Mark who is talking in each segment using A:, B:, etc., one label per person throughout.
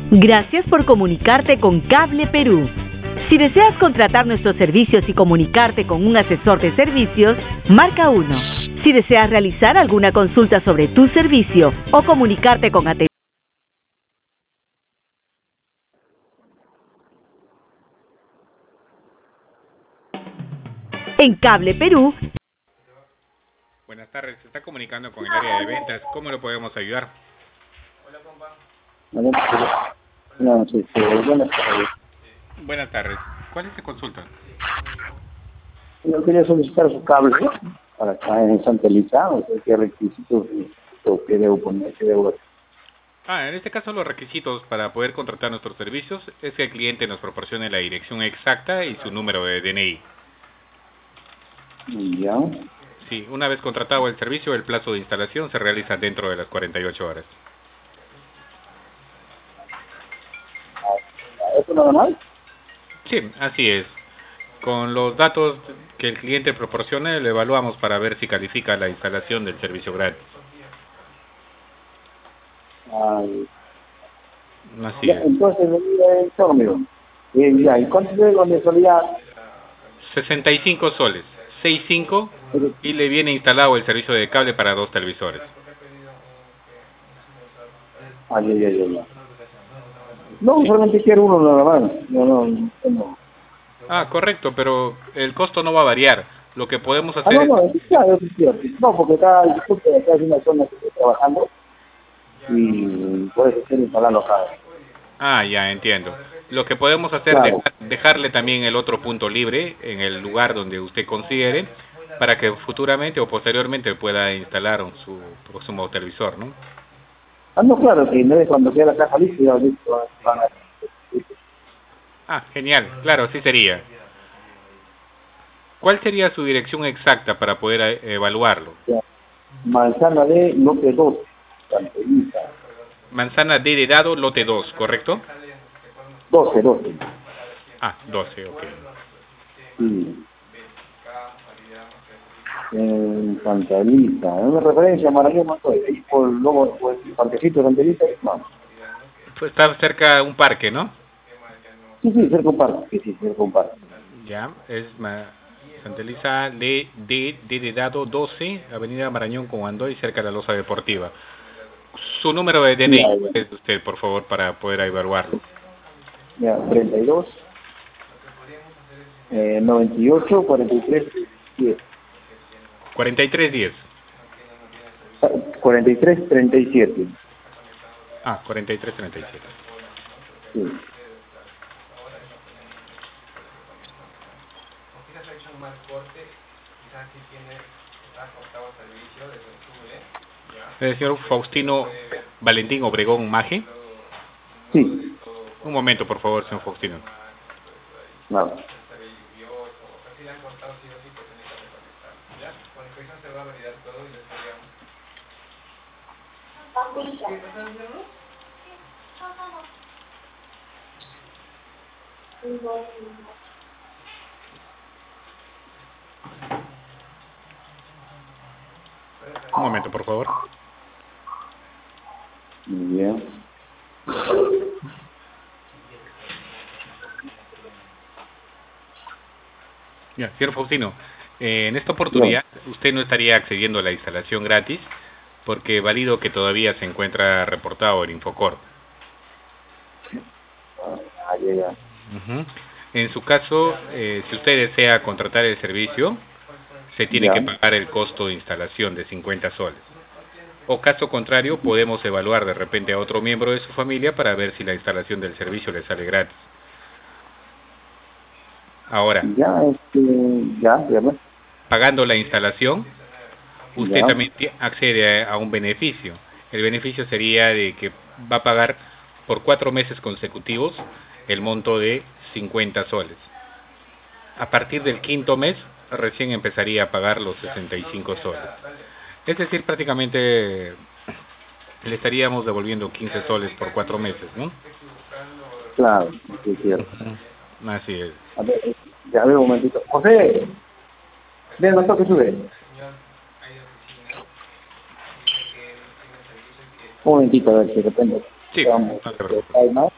A: Gracias por comunicarte con Cable Perú. Si deseas contratar nuestros servicios y comunicarte con un asesor de servicios, marca 1. Si deseas realizar alguna consulta sobre tu servicio o comunicarte con atención en Cable Perú.
B: Buenas tardes, se está comunicando con el área de ventas. ¿Cómo lo podemos ayudar?
C: Hola, compa. Buenas tardes.
B: Buenas tardes. ¿Cuál es su consulta?
C: Yo quería solicitar su cable para acá en Santa Elisa, o sea, qué requisitos o qué debo poner, qué debo hacer.
B: En este caso los requisitos para poder contratar nuestros servicios es que el cliente nos proporcione la dirección exacta y su número de DNI.
C: Ya.
B: Sí, una vez contratado el servicio, el plazo de instalación se realiza dentro de las 48 horas.
C: ¿Eso nada más?
B: Sí, así es. Con los datos que el cliente proporcione, le evaluamos para ver si califica la instalación del servicio gratis. Así
C: Ya,
B: es.
C: entonces, amigo. Ya, ¿y cuánto debo de mensualidad?
B: 65 soles, 65, y le viene instalado el servicio de cable para 2 televisores.
C: Ya. No, solamente quiero uno nada más. No.
B: Correcto, pero el costo no va a variar. Lo que podemos hacer
C: No, eso es cierto. No, porque disculpe, acá es una zona que estoy trabajando y por eso estoy instalando acá.
B: Ya entiendo. Lo que podemos hacer
C: Claro.
B: es dejarle también el otro punto libre en el lugar donde usted considere para que futuramente o posteriormente pueda instalar su próximo televisor, ¿no?
C: No, claro, que no es cuando quede la caja lista, ya listo, van a...
B: Genial, claro, así sería. ¿Cuál sería su dirección exacta para poder evaluarlo?
C: Manzana de lote 2, Santa Elisa.
B: Manzana D de dado, lote 2, ¿correcto?
C: 12.
B: 12, ok.
C: Sí. En Santa Elisa, es una referencia a Marañón, no estoy, ahí por el parquecito de Santa Elisa, no.
B: Pues está cerca de un parque, ¿no?
C: Sí, cerca de un parque, cerca de un parque.
B: Ya, es Santa Elisa D de dado 12, Avenida Marañón con Andoy, cerca de la Loza Deportiva. Su número de DNI es usted, por favor, para poder evaluarlo.
C: Ya, 32 98 43 10.
B: 4310.
C: 43 37.
B: 4337.
C: Sí.
B: El señor Faustino Valentín Obregón Maje.
C: Sí.
B: Un momento, por favor, señor Faustino.
C: Nada.
B: Un momento, por favor.
C: Muy bien.
B: Ya, señor Faustino, en esta oportunidad usted no estaría accediendo a la instalación gratis porque válido que todavía se encuentra reportado en Infocor.
C: Ya.
B: En su caso, si usted desea contratar el servicio, se tiene que pagar el costo de instalación de 50 soles. O caso contrario, podemos evaluar de repente a otro miembro de su familia para ver si la instalación del servicio le sale gratis. Ahora, pagando la instalación, usted también accede a un beneficio. El beneficio sería de que va a pagar por 4 meses consecutivos el monto de 50 soles. A partir del quinto mes, recién empezaría a pagar los 65 soles. Es decir, prácticamente le estaríamos devolviendo 15 soles por 4 meses, ¿no?
C: Claro, sí, es cierto.
B: Así es.
C: A ver un momentito. José, ven, no toques, sube. Un momentito, a ver si depende.
B: Sí,
C: Vamos,
B: no te preocupes.
C: ¿hay más?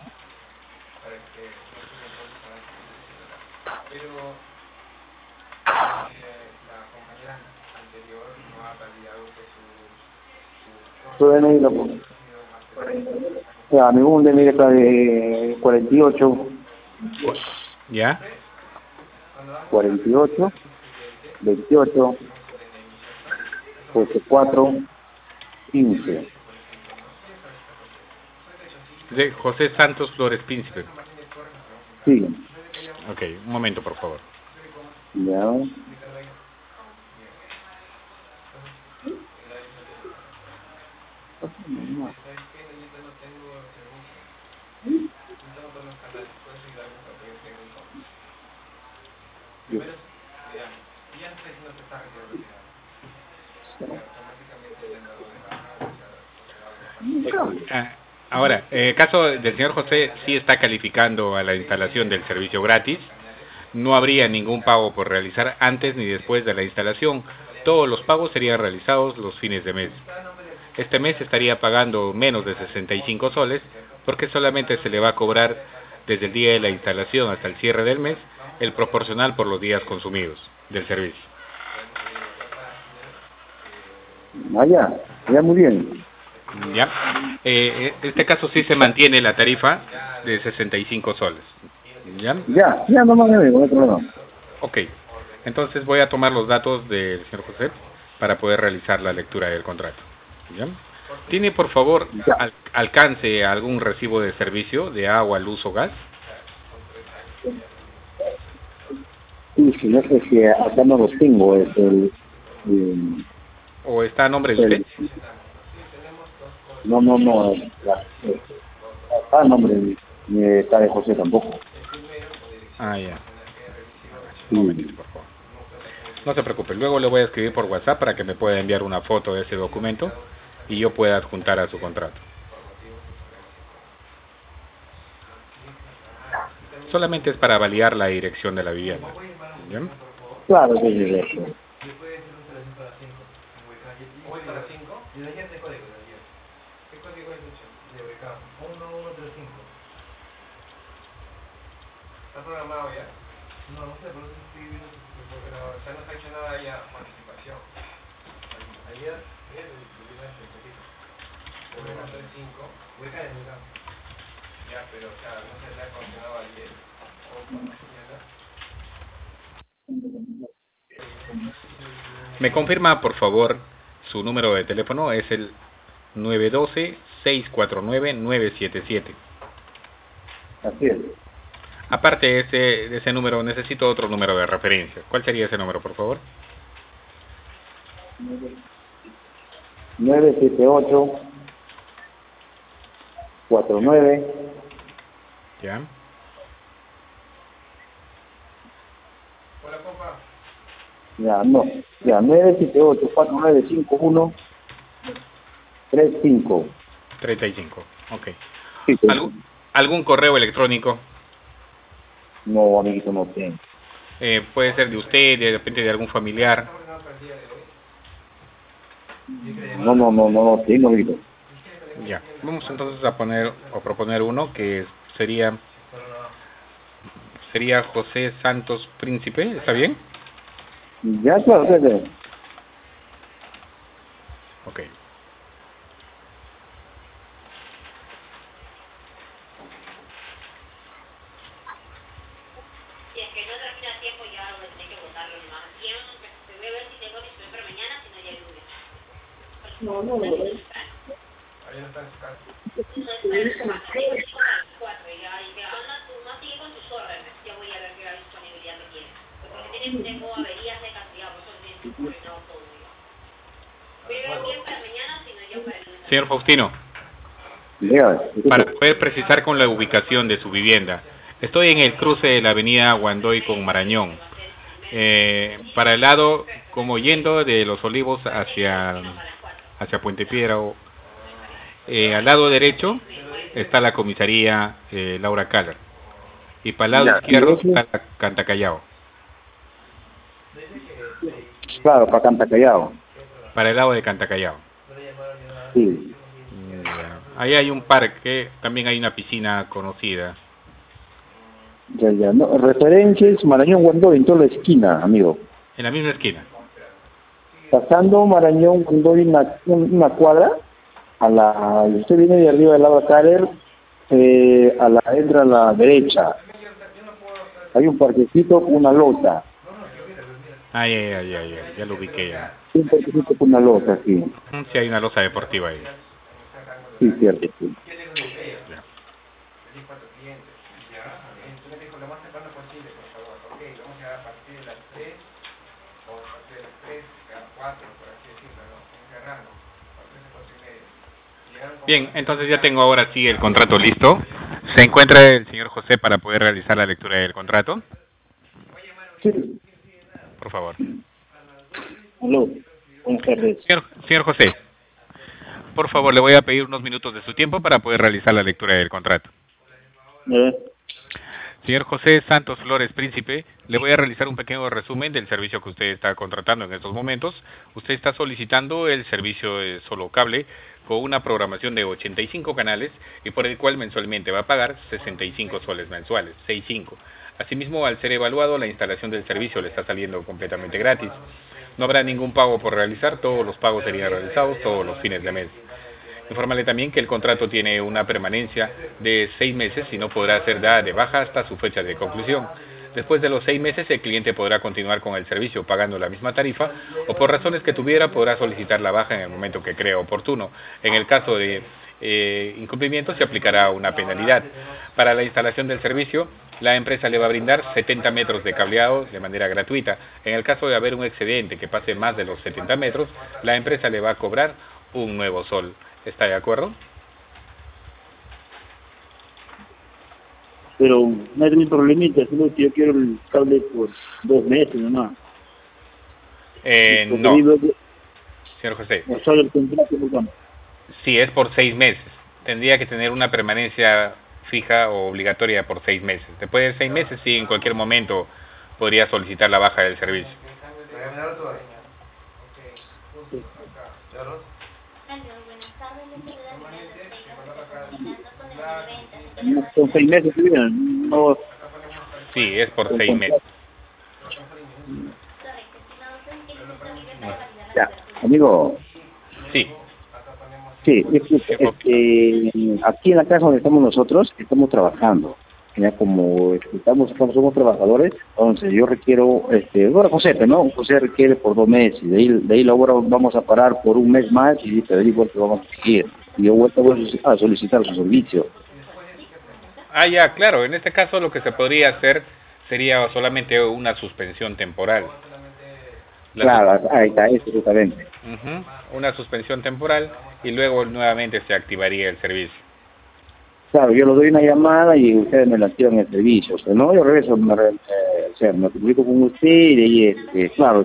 C: Tu DNI lo pongo. Ya, mi DNI está de 48,
B: ¿Ya?
C: 48, 28, 4, 15.
B: De José Santos Flores Príncipe.
C: Sí,
B: Ok, un momento, por favor.
C: ya.
B: Ahora, el caso del señor José sí está calificando a la instalación del servicio gratis. No habría ningún pago por realizar antes ni después de la instalación. Todos los pagos serían realizados los fines de mes. Este mes estaría pagando menos de 65 soles porque solamente se le va a cobrar desde el día de la instalación hasta el cierre del mes el proporcional por los días consumidos del servicio.
C: Ya, muy bien.
B: ¿Ya? En este caso sí se mantiene la tarifa de 65 soles. ¿Ya?
C: Ya, no más, no hay problema.
B: Ok. Entonces voy a tomar los datos del señor José para poder realizar la lectura del contrato. ¿Ya? ¿Tiene, por favor, alcance algún recibo de servicio de agua, luz o gas?
C: Sí, sí, no sé si acá no los tengo, es
B: ¿O está a nombre de usted?
C: No, acá nombre está de José tampoco.
B: Ah, ya.
C: Sí.
B: Un momentito, por favor. No se preocupe, luego le voy a escribir por WhatsApp para que me pueda enviar una foto de ese documento y yo pueda adjuntar a su contrato. Solamente es para validar la dirección de la vivienda. ¿Bien?
C: Claro, sí.
D: ¿Está programado ya? No sé, pero estoy viendo porque no se ha hecho nada ya con anticipación. Ayer tuvimos el pelito. Sobre las 5, voy a caer en mi campo. Ya, pero o sea, no se le ha condenado ayer. O por la mañana.
B: Me confirma, por favor, su número de teléfono es el 912-649-977.
C: Así es.
B: Aparte de ese número, necesito otro número de referencia. ¿Cuál sería ese número, por favor?
C: 978-49.
B: ¿Ya?
D: Hola, compa.
C: Ya, 978-4951-35.
B: 35, ok.
C: Sí,
B: ¿Algún correo electrónico?
C: No, amiguito, no tengo.
B: Puede ser de usted, de repente de algún familiar.
C: No tengo, amiguito.
B: Ya, vamos entonces a poner o proponer uno que sería José Santos Príncipe, ¿está bien?
C: Ya, claro.
B: Ok.
E: Si es que no termina a tiempo, ya voy a tener que botarlo nomás. Siempre, voy a ver si tengo disponible para mañana, si no ya el lunes.
C: No.
D: Ahí no está en su casa.
E: No está en su casa, ahí me dijo a las 4 ya, y que anda tú más sigue con tus órdenes. Ya voy a ver qué disponibilidad que tiene. Porque tengo averías de cantidad, por eso tiene que coordinar todo ya. Voy a ver bien para mañana, si no ya para el lunes.
B: Señor Faustino, para poder precisar con la ubicación de su vivienda, estoy en el cruce de la avenida Guandoy con Marañón. Para el lado, como yendo de Los Olivos hacia Puente Piedra, al lado derecho está la comisaría Laura Caller y para el lado izquierdo está la Cantacallao.
C: Claro, para Cantacallao.
B: Para el lado de Cantacallao.
C: Sí.
B: Ahí hay un parque, también hay una piscina conocida.
C: Ya, no, referencias Marañón Guandó en toda la esquina, amigo.
B: En la misma esquina.
C: Pasando Marañón Guandó una cuadra, usted viene de arriba del Lava Carer, entra a la derecha. Hay un parquecito, una lota.
B: Ya lo ubiqué ya.
C: Un parquecito con una lota, sí.
B: Sí, hay una losa deportiva ahí.
C: Sí, cierto, sí.
B: Ya. Bien, entonces ya tengo ahora sí el contrato listo. ¿Se encuentra el señor José para poder realizar la lectura del contrato?
C: Sí.
B: Por favor.
C: Aló, buenas tardes.
B: Señor José, por favor, le voy a pedir unos minutos de su tiempo para poder realizar la lectura del contrato. Señor José Santos Flores Príncipe, le voy a realizar un pequeño resumen del servicio que usted está contratando en estos momentos. Usted está solicitando el servicio de solo cable con una programación de 85 canales y por el cual mensualmente va a pagar 65 soles mensuales, 65. Asimismo, al ser evaluado, la instalación del servicio le está saliendo completamente gratis. No habrá ningún pago por realizar, todos los pagos serían realizados todos los fines de mes. Informarle también que el contrato tiene una permanencia de 6 meses y no podrá ser dada de baja hasta su fecha de conclusión. Después de los 6 meses, el cliente podrá continuar con el servicio pagando la misma tarifa o por razones que tuviera podrá solicitar la baja en el momento que crea oportuno. En el caso de incumplimiento se aplicará una penalidad. Para la instalación del servicio, la empresa le va a brindar 70 metros de cableado de manera gratuita. En el caso de haber un excedente que pase más de los 70 metros, la empresa le va a cobrar un nuevo sol. ¿Está de acuerdo?
C: Pero no hay ningún problemita, solo que yo quiero el cable por 2 meses nomás.
B: No, señor José.
C: ¿O solo el contrato por cuánto?
B: Sí, es por 6 meses. Tendría que tener una permanencia fija o obligatoria por 6 meses. Después de 6 meses, sí, en cualquier momento podría solicitar la baja del servicio.
C: Son 6 meses, no.
B: Sí, es por 6 meses.
C: Ya, amigo.
B: Sí.
C: Sí, aquí en la casa donde estamos nosotros, estamos trabajando. Ya como somos trabajadores, entonces yo requiero, José, ¿no? José requiere por 2 meses, de ahí la obra vamos a parar por 1 mes más y te digo que vamos a seguir. Y yo voy a solicitar su servicio.
B: Ya, claro, en este caso lo que se podría hacer sería solamente una suspensión temporal.
C: Claro, ahí está, eso justamente.
B: Una suspensión temporal y luego nuevamente se activaría el servicio.
C: Claro, yo le doy una llamada y ustedes me la activan el servicio. O sea, no, yo regreso, me comunico con usted y ahí, claro,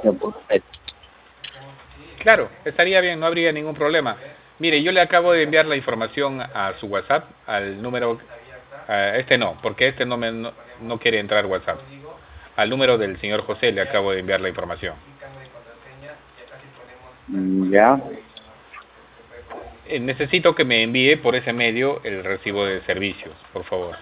B: Claro, estaría bien, no habría ningún problema. Mire, yo le acabo de enviar la información a su WhatsApp, al número, porque no quiere entrar WhatsApp. Al número del señor José le acabo de enviar la información.
C: Ya.
B: Necesito que me envíe por ese medio el recibo de servicios, por favor.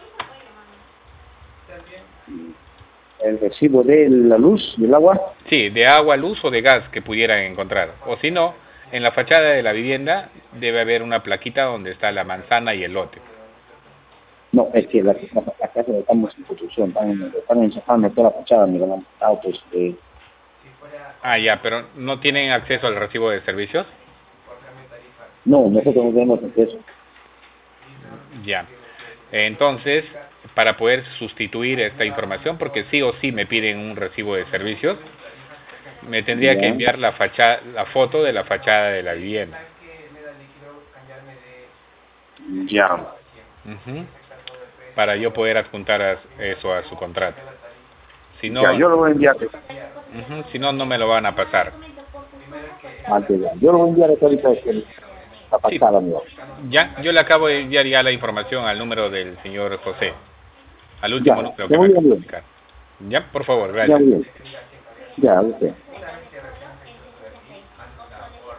C: ¿El recibo de la luz, del agua?
B: Sí, de agua, luz o de gas que pudieran encontrar. O si no, en la fachada de la vivienda debe haber una plaquita donde está la manzana y el lote.
C: No, es que la casa de estamos en construcción, están ensajando toda la fachada, me dan autos.
B: Ya, pero ¿no tienen acceso al recibo de servicios?
C: No, nosotros no tenemos acceso.
B: Ya. Entonces, para poder sustituir esta información, porque sí o sí me piden un recibo de servicios, me tendría que enviar la foto de la fachada de la vivienda.
C: Ya.
B: Para yo poder adjuntar eso a su contrato. Si no,
C: ya, yo lo voy a enviar.
B: Si no, no me lo van a pasar.
C: Yo lo voy a enviar ahorita la fachada,
B: sí. Ya, yo le acabo de enviar ya la información al número del señor José. Al último número que me acaba de comunicar. Ya, por favor, gracias.
C: Ya, usted.